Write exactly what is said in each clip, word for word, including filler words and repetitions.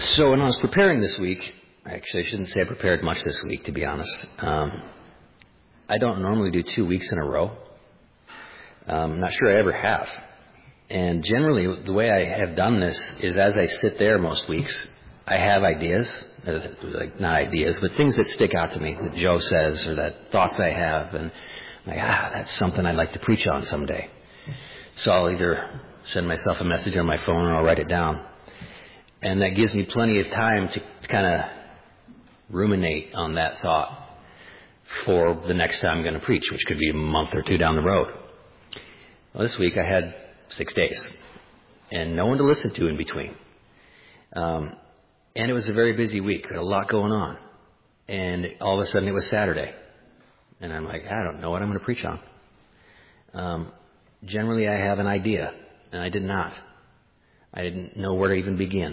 So when I was preparing this week, actually I shouldn't say I prepared much this week, to be honest. Um, I don't normally do two weeks in a row. Um, I'm not sure I ever have. And generally, the way I have done this is as I sit there most weeks, I have ideas, uh, like not ideas, but things that stick out to me that Joe says or that thoughts I have, and I'm like, ah, that's something I'd like to preach on someday. So I'll either send myself a message on my phone or I'll write it down. And that gives me plenty of time to kind of ruminate on that thought for the next time I'm going to preach, which could be a month or two down the road. Well, this week I had six days and no one to listen to in between. Um, and it was a very busy week. I had a lot going on. And all of a sudden it was Saturday. And I'm like, I don't know what I'm going to preach on. Um, generally I have an idea, and I did not. I didn't know where to even begin.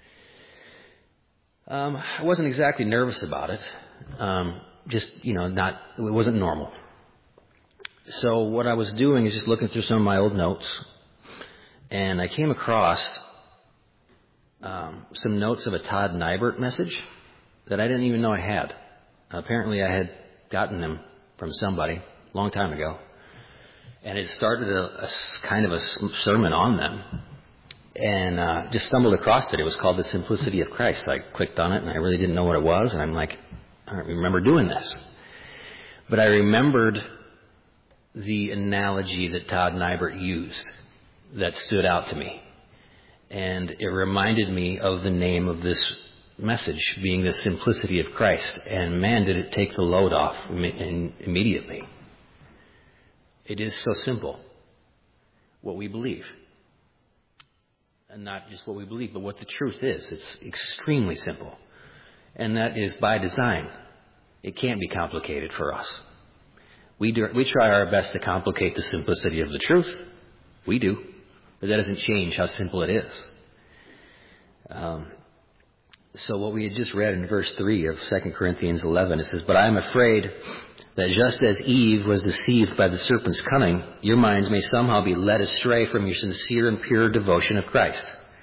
Um, I wasn't exactly nervous about it. Um, just, you know, not, it wasn't normal. So what I was doing is just looking through some of my old notes, and I came across um, some notes of a Todd Nybert message that I didn't even know I had. Apparently I had gotten them from somebody a long time ago, and it started a, a kind of a sermon on them. And uh, just stumbled across it. It was called The Simplicity of Christ. I clicked on it, and I really didn't know what it was. And I'm like, I don't remember doing this. But I remembered the analogy that Todd Nybert used that stood out to me. And it reminded me of the name of this message being The Simplicity of Christ. And man, did it take the load off immediately. It is so simple, what we believe. And not just what we believe, but what the truth is. It's extremely simple. And that is by design. It can't be complicated for us. We do, we try our best to complicate the simplicity of the truth. We do. But that doesn't change how simple it is. Um, so what we had just read in verse three of Second Corinthians eleven, it says, "But I am afraid that just as Eve was deceived by the serpent's cunning, your minds may somehow be led astray from your sincere and pure devotion of Christ."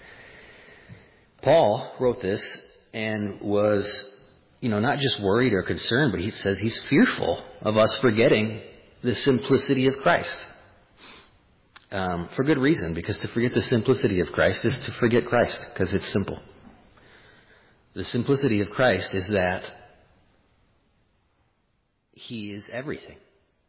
Paul wrote this and was, you know, not just worried or concerned, but he says he's fearful of us forgetting the simplicity of Christ. Um, for good reason, because to forget the simplicity of Christ is to forget Christ, because it's simple. The simplicity of Christ is that He is everything.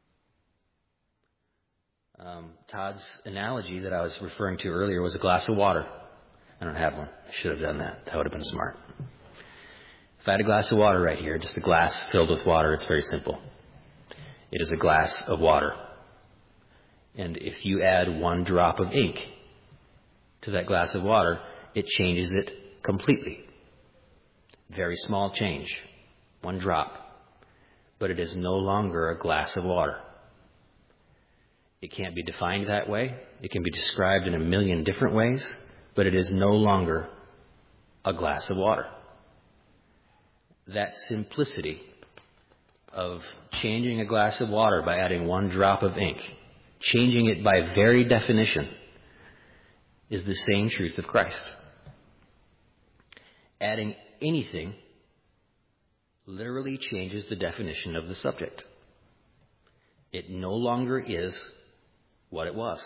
Um, Todd's analogy that I was referring to earlier was a glass of water. I don't have one. I should have done that. That would have been smart. If I had a glass of water right here, just a glass filled with water, it's very simple. It is a glass of water. And if you add one drop of ink to that glass of water, it changes it completely. Very small change. One drop. But it is no longer a glass of water. It can't be defined that way. It can be described in a million different ways, but it is no longer a glass of water. That simplicity of changing a glass of water by adding one drop of ink, changing it by very definition, is the same truth of Christ. Adding anything literally changes the definition of the subject. It no longer is what it was.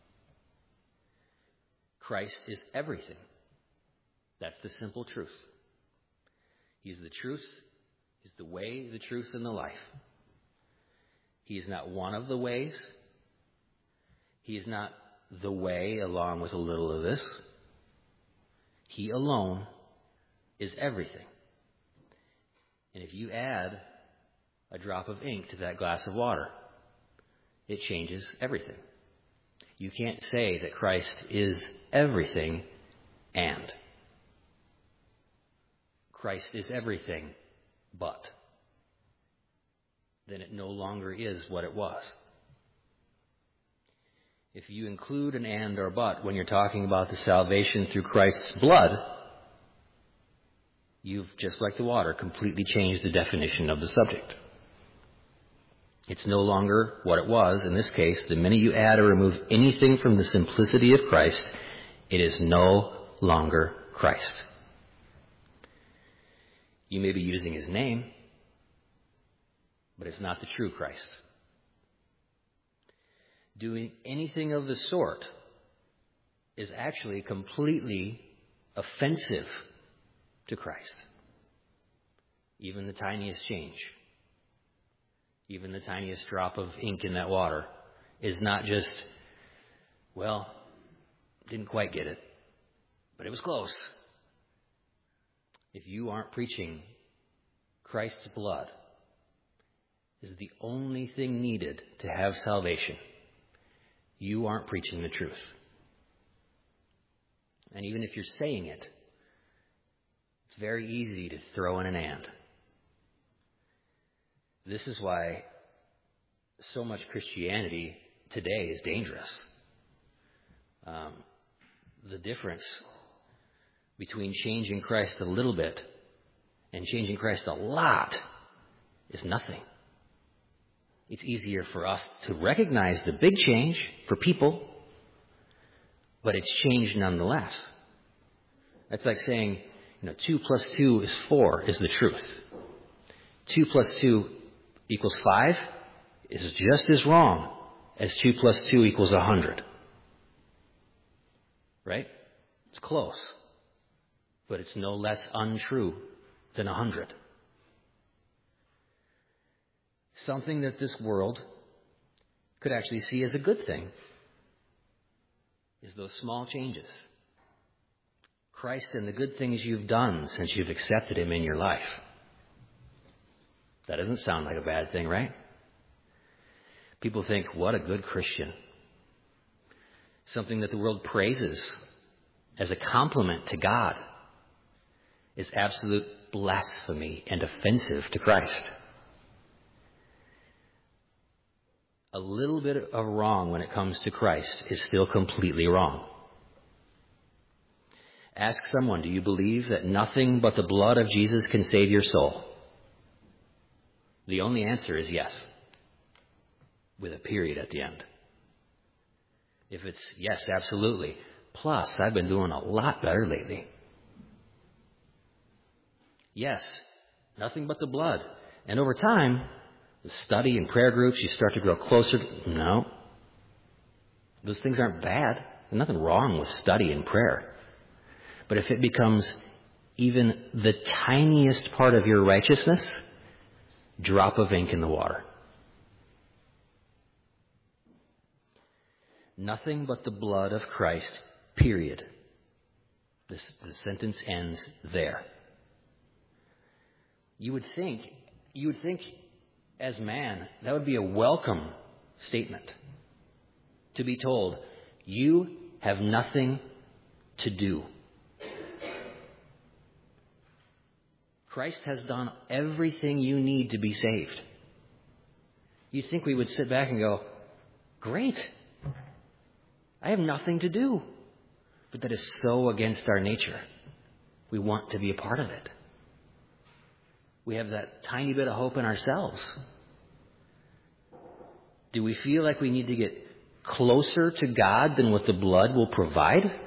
Christ is everything. That's the simple truth. He's the truth. He's the way, the truth, and the life. He is not one of the ways. He is not the way along with a little of this. He alone is everything. And if you add a drop of ink to that glass of water, it changes everything. You can't say that Christ is everything and. Christ is everything but. Then it no longer is what it was. If you include an and or but when you're talking about the salvation through Christ's blood, you've, just like the water, completely changed the definition of the subject. It's no longer what it was. In this case, the minute you add or remove anything from the simplicity of Christ, it is no longer Christ. You may be using his name, but it's not the true Christ. Doing anything of the sort is actually completely offensive to Christ. Even the tiniest change, even the tiniest drop of ink in that water is not just, well, didn't quite get it, but it was close. If you aren't preaching Christ's blood is the only thing needed to have salvation, you aren't preaching the truth. And even if you're saying it, it's very easy to throw in an and. This is why so much Christianity today is dangerous. Um, the difference between changing Christ a little bit and changing Christ a lot is nothing. It's easier for us to recognize the big change for people, but it's change nonetheless. That's like saying, you know, two plus two is four is the truth. Two plus two equals five is just as wrong as two plus two equals a hundred. Right? It's close, but it's no less untrue than a hundred. Something that this world could actually see as a good thing is those small changes. Christ and the good things you've done since you've accepted him in your life. That doesn't sound like a bad thing, right? People think, what a good Christian. Something that the world praises as a compliment to God is absolute blasphemy and offensive to Christ. A little bit of wrong when it comes to Christ is still completely wrong. Ask someone, do you believe that nothing but the blood of Jesus can save your soul? The only answer is yes, with a period at the end. If it's yes, absolutely. Plus, I've been doing a lot better lately. Yes, nothing but the blood. And over time, the study and prayer groups, you start to grow closer. No. Those things aren't bad. There's nothing wrong with study and prayer. But if it becomes even the tiniest part of your righteousness, drop of ink in the water. Nothing but the blood of Christ, period. This, the sentence ends there. You would think, you would think as man, that would be a welcome statement. To be told, you have nothing to do. Christ has done everything you need to be saved. You'd think we would sit back and go, great, I have nothing to do. But that is so against our nature. We want to be a part of it. We have that tiny bit of hope in ourselves. Do we feel like we need to get closer to God than what the blood will provide? It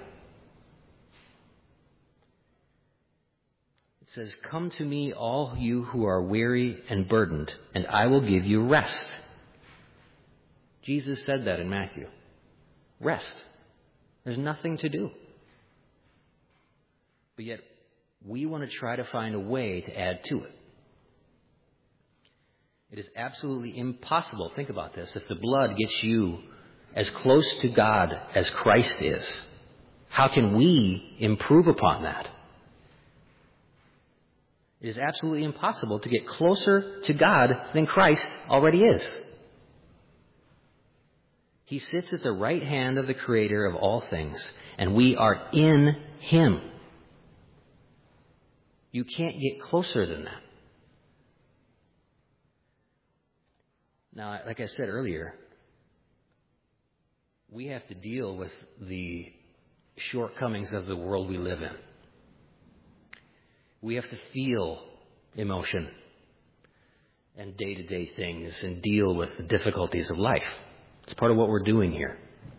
says, come to me, all you who are weary and burdened, and I will give you rest. Jesus said that in Matthew. Rest. There's nothing to do. But yet, we want to try to find a way to add to it. It is absolutely impossible, think about this, if the blood gets you as close to God as Christ is, how can we improve upon that? It is absolutely impossible to get closer to God than Christ already is. He sits at the right hand of the Creator of all things, and we are in Him. You can't get closer than that. Now, like I said earlier, we have to deal with the shortcomings of the world we live in. We have to feel emotion and day-to-day things and deal with the difficulties of life. It's part of what we're doing here.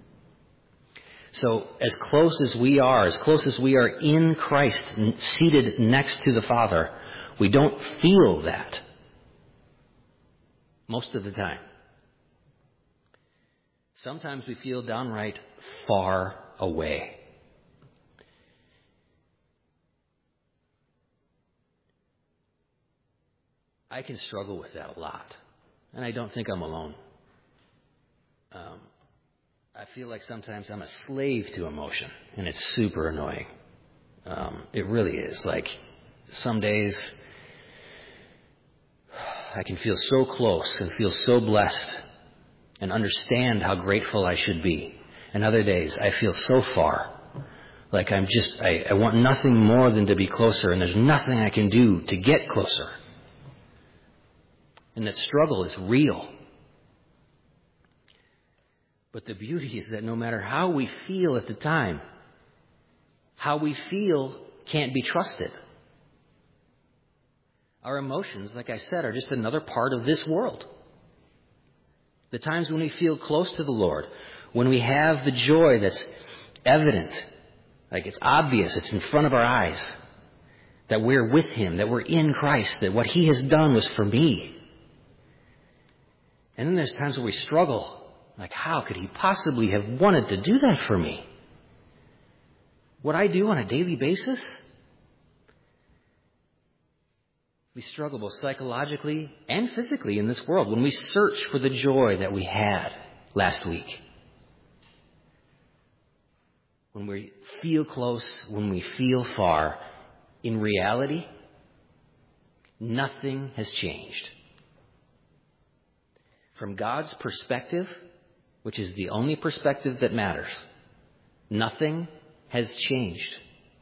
So as close as we are, as close as we are in Christ, seated next to the Father, We don't feel that most of the time. Sometimes we feel downright far away. I can struggle with that a lot, and I don't think I'm alone. Um, I feel like sometimes I'm a slave to emotion, and it's super annoying. Um, it really is. Like, some days I can feel so close and feel so blessed and understand how grateful I should be. And other days I feel so far. Like I'm just, I, I want nothing more than to be closer, and there's nothing I can do to get closer. And that struggle is real. But the beauty is that no matter how we feel at the time, how we feel can't be trusted. Our emotions, like I said, are just another part of this world. The times when we feel close to the Lord, when we have the joy that's evident, like it's obvious, it's in front of our eyes, that we're with Him, that we're in Christ, that what He has done was for me. And then there's times where we struggle. Like, how could He possibly have wanted to do that for me? What I do on a daily basis? We struggle both psychologically and physically in this world when we search for the joy that we had last week. When we feel close, when we feel far, in reality, nothing has changed. From God's perspective, which is the only perspective that matters, nothing has changed.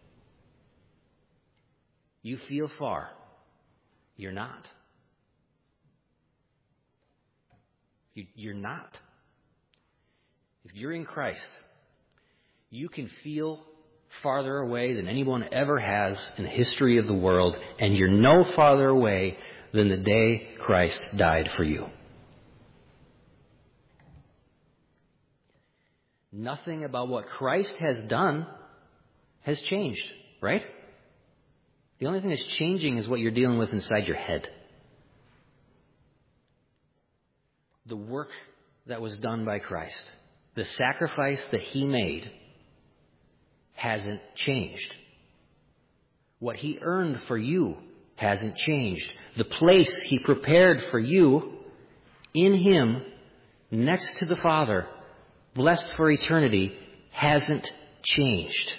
You feel far. You're not. You, you're not. If you're in Christ, you can feel farther away than anyone ever has in the history of the world, and you're no farther away than the day Christ died for you. Nothing about what Christ has done has changed, right? The only thing that's changing is what you're dealing with inside your head. The work that was done by Christ, the sacrifice that He made, hasn't changed. What He earned for you hasn't changed. The place He prepared for you in Him, next to the Father, blessed for eternity, hasn't changed.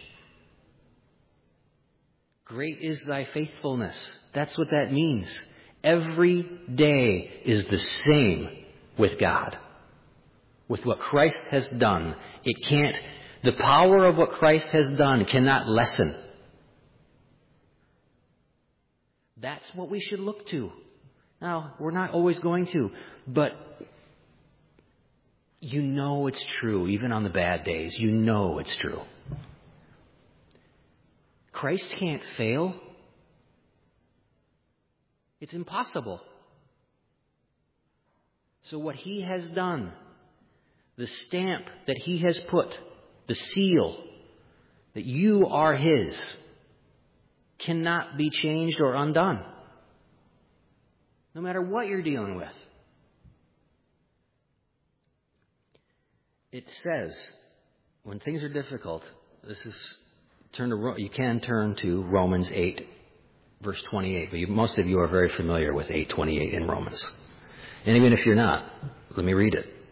Great is thy faithfulness. That's what that means. Every day is the same with God. With what Christ has done, it can't, the power of what Christ has done cannot lessen. That's what we should look to. Now, we're not always going to, but you know it's true, even on the bad days. You know it's true. Christ can't fail. It's impossible. So what He has done, the stamp that He has put, the seal that you are His, cannot be changed or undone. No matter what you're dealing with. It says, when things are difficult, this is turn to you can turn to Romans eight, verse twenty-eight. But you, most of you are very familiar with eight twenty-eight in Romans, and even if you're not, let me read it.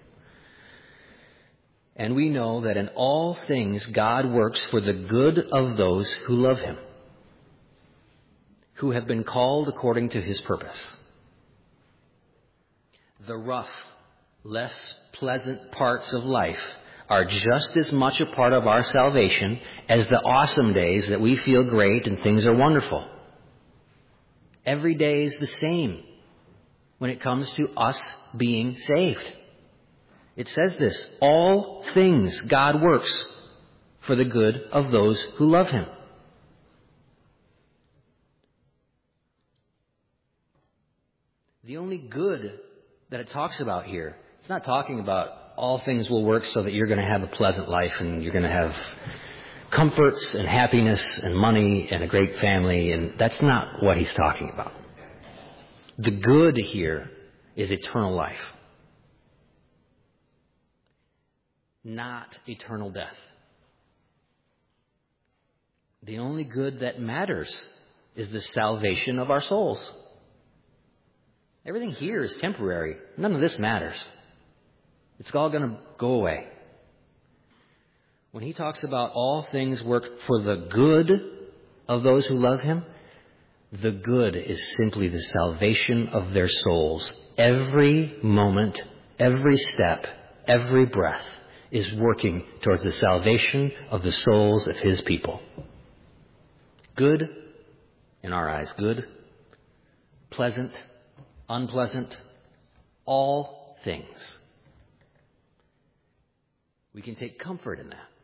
And we know that in all things God works for the good of those who love Him, who have been called according to His purpose. The rough, less pleasant parts of life are just as much a part of our salvation as the awesome days that we feel great and things are wonderful. Every day is the same when it comes to us being saved. It says this, all things God works for the good of those who love Him. The only good that it talks about here, it's not talking about all things will work so that you're going to have a pleasant life and you're going to have comforts and happiness and money and a great family, and that's not what he's talking about. The good here is eternal life, not eternal death. The only good that matters is the salvation of our souls. Everything here is temporary. None of this matters. It's all going to go away. When he talks about all things work for the good of those who love him, the good is simply the salvation of their souls. Every moment, every step, every breath is working towards the salvation of the souls of his people. Good, in our eyes, good, pleasant, unpleasant, all things. We can take comfort in that.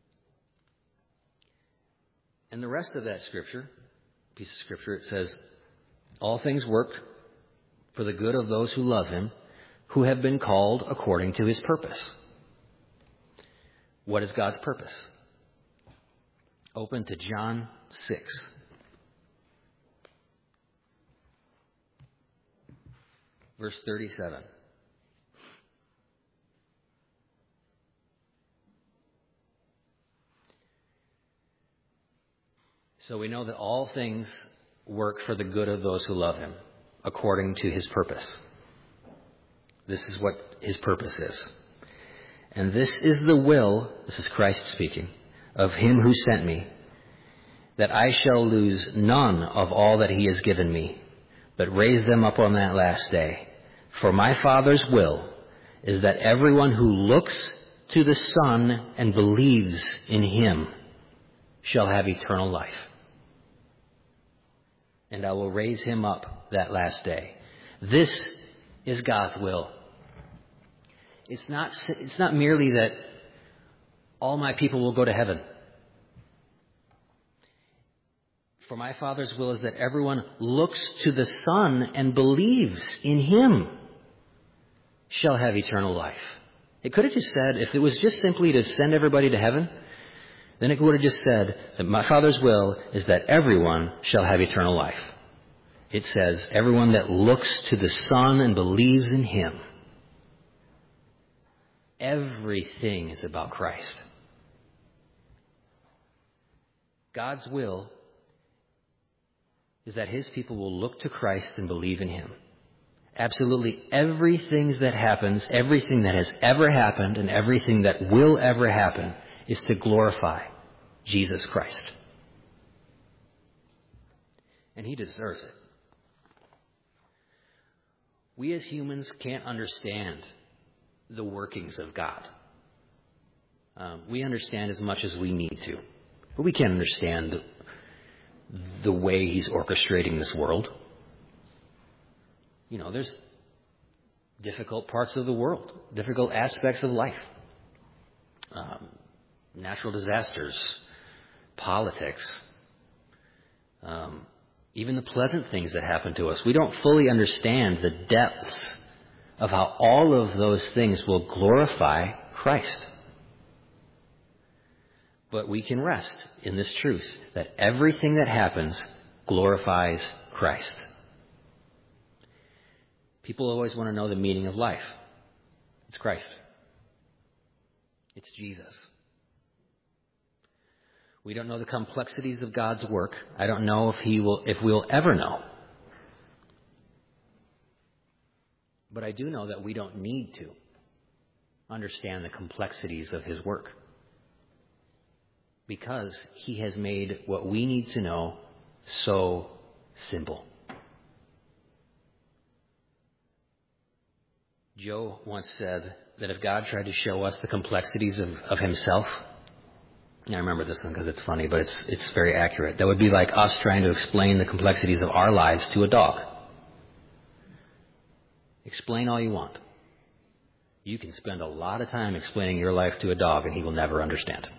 And the rest of that scripture, piece of scripture, it says, all things work for the good of those who love him, who have been called according to his purpose. What is God's purpose? Open to John six. Verse thirty-seven. So we know that all things work for the good of those who love him, according to his purpose. This is what his purpose is. And this is the will, this is Christ speaking, of him who sent me, that I shall lose none of all that he has given me, but raise them up on that last day. For my Father's will is that everyone who looks to the Son and believes in him shall have eternal life. And I will raise him up that last day. This is God's will. It's not, it's not merely that all my people will go to heaven. For my Father's will is that everyone looks to the Son and believes in him shall have eternal life. It could have just said, if it was just simply to send everybody to heaven, then it would have just said that my Father's will is that everyone shall have eternal life. It says, everyone that looks to the Son and believes in him. Everything is about Christ. God's will is that his people will look to Christ and believe in him. Absolutely everything that happens, everything that has ever happened, and everything that will ever happen is to glorify Jesus Christ. And he deserves it. We as humans can't understand the workings of God. Um, we understand as much as we need to, but we can't understand the, the way he's orchestrating this world. You know, there's difficult parts of the world, difficult aspects of life. Um, natural disasters, politics, um, even the pleasant things that happen to us. We don't fully understand the depths of how all of those things will glorify Christ. But we can rest in this truth that everything that happens glorifies Christ. People always want to know the meaning of life. It's Christ. It's Jesus. We don't know the complexities of God's work. I don't know if he will, if we'll ever know. But I do know that we don't need to understand the complexities of his work, because he has made what we need to know so simple. Joe once said that if God tried to show us the complexities of, of himself, and I remember this one because it's funny, but it's it's very accurate. That would be like us trying to explain the complexities of our lives to a dog. Explain all you want. You can spend a lot of time explaining your life to a dog and he will never understand.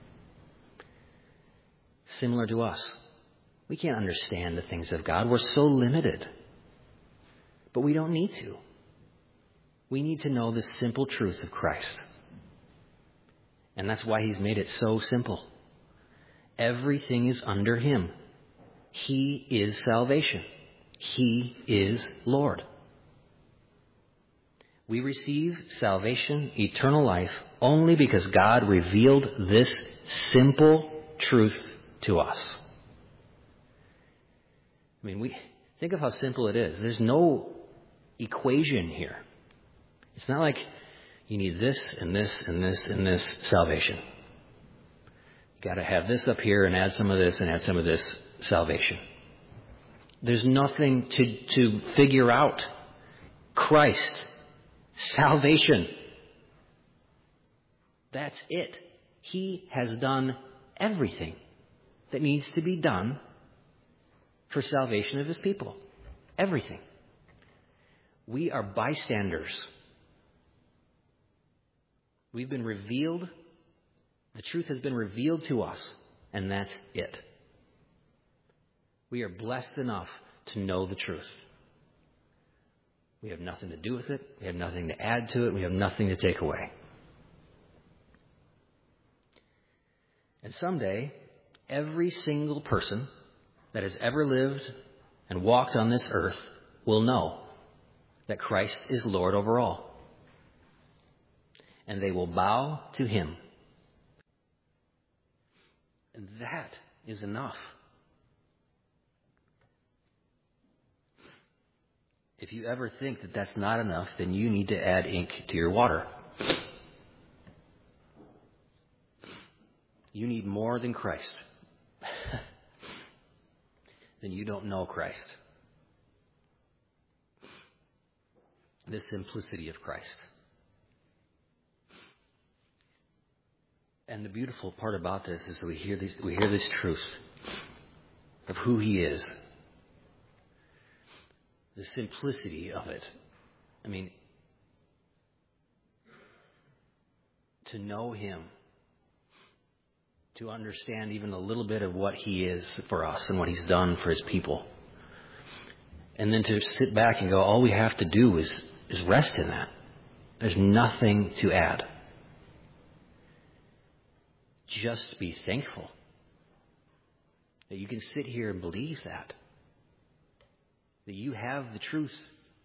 Similar to us. We can't understand the things of God. We're so limited. But we don't need to. We need to know the simple truth of Christ. And that's why he's made it so simple. Everything is under him. He is salvation. He is Lord. We receive salvation, eternal life, only because God revealed this simple truth to us. I mean, we think of how simple it is. There's no equation here. It's not like you need this and this and this and this salvation. You got to have this up here and add some of this and add some of this salvation. There's nothing to, to figure out. Christ. Salvation. That's it. He has done everything that needs to be done for salvation of his people. Everything. We are bystanders. We've been revealed. The truth has been revealed to us, and that's it. We are blessed enough to know the truth. We have nothing to do with it. We have nothing to add to it. We have nothing to take away. And someday, every single person that has ever lived and walked on this earth will know that Christ is Lord over all. And they will bow to him. And that is enough. If you ever think that that's not enough, then you need to add ink to your water. You need more than Christ. Then you don't know Christ. The simplicity of Christ. And the beautiful part about this is that we hear this, we hear this truth of who he is. The simplicity of it. I mean, to know him, to understand even a little bit of what he is for us and what he's done for his people. And then to sit back and go, all we have to do is, is rest in that. There's nothing to add. Just be thankful that you can sit here and believe that. That you have the truth.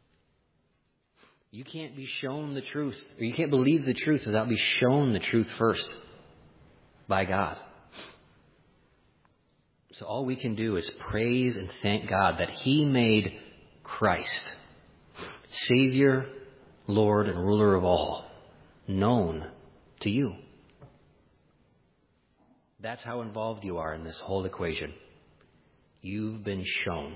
You can't be shown the truth, or you can't believe the truth without being shown the truth first by God. So all we can do is praise and thank God that he made Christ, Savior, Lord, and ruler of all, known to you. That's how involved you are in this whole equation. You've been shown.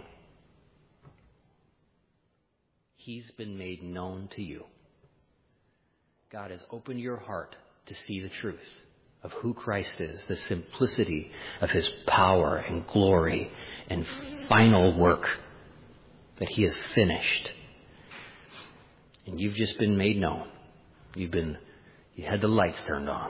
He's been made known to you. God has opened your heart to see the truth of who Christ is, the simplicity of his power and glory and final work that he has finished. And you've just been made known. You've been, you had the lights turned on.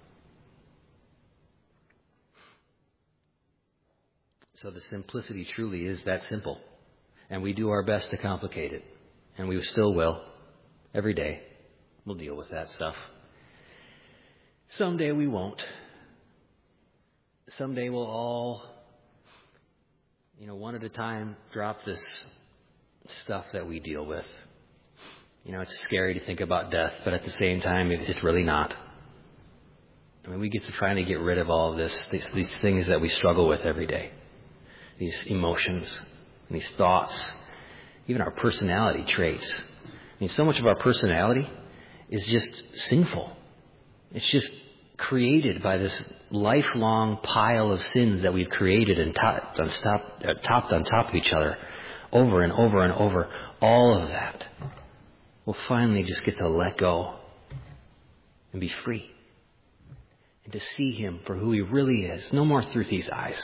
So the simplicity truly is that simple. And we do our best to complicate it. And we still will. Every day. We'll deal with that stuff. Someday we won't. Someday we'll all, you know, one at a time, drop this stuff that we deal with. You know, it's scary to think about death, but at the same time, it's really not. I mean, we get to finally get rid of all of this, these, these things that we struggle with every day. These emotions, these thoughts, even our personality traits. I mean, so much of our personality is just sinful. It's just created by this lifelong pile of sins that we've created and topped on top, uh, topped on top of each other over and over and over. All of that will finally just get to let go and be free. And to see him for who he really is. No more through these eyes.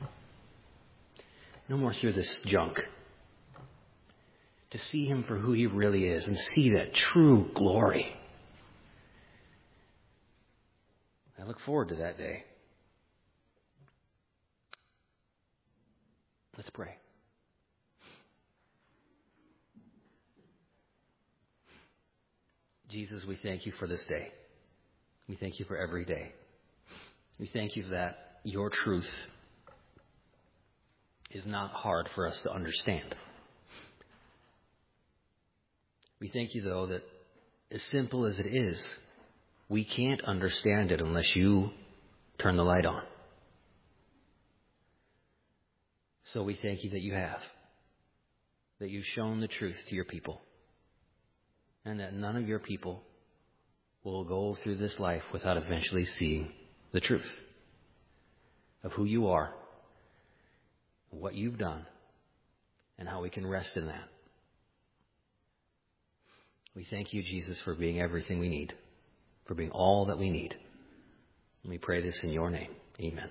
No more through this junk. To see him for who he really is and see that true glory. I look forward to that day. Let's pray. Jesus, we thank you for this day. We thank you for every day. We thank you that your truth is not hard for us to understand. We thank you, though, that as simple as it is, we can't understand it unless you turn the light on. So we thank you that you have, that you've shown the truth to your people, and that none of your people will go through this life without eventually seeing the truth of who you are, what you've done, and how we can rest in that. We thank you, Jesus, for being everything we need, for being all that we need. And we pray this in your name. Amen.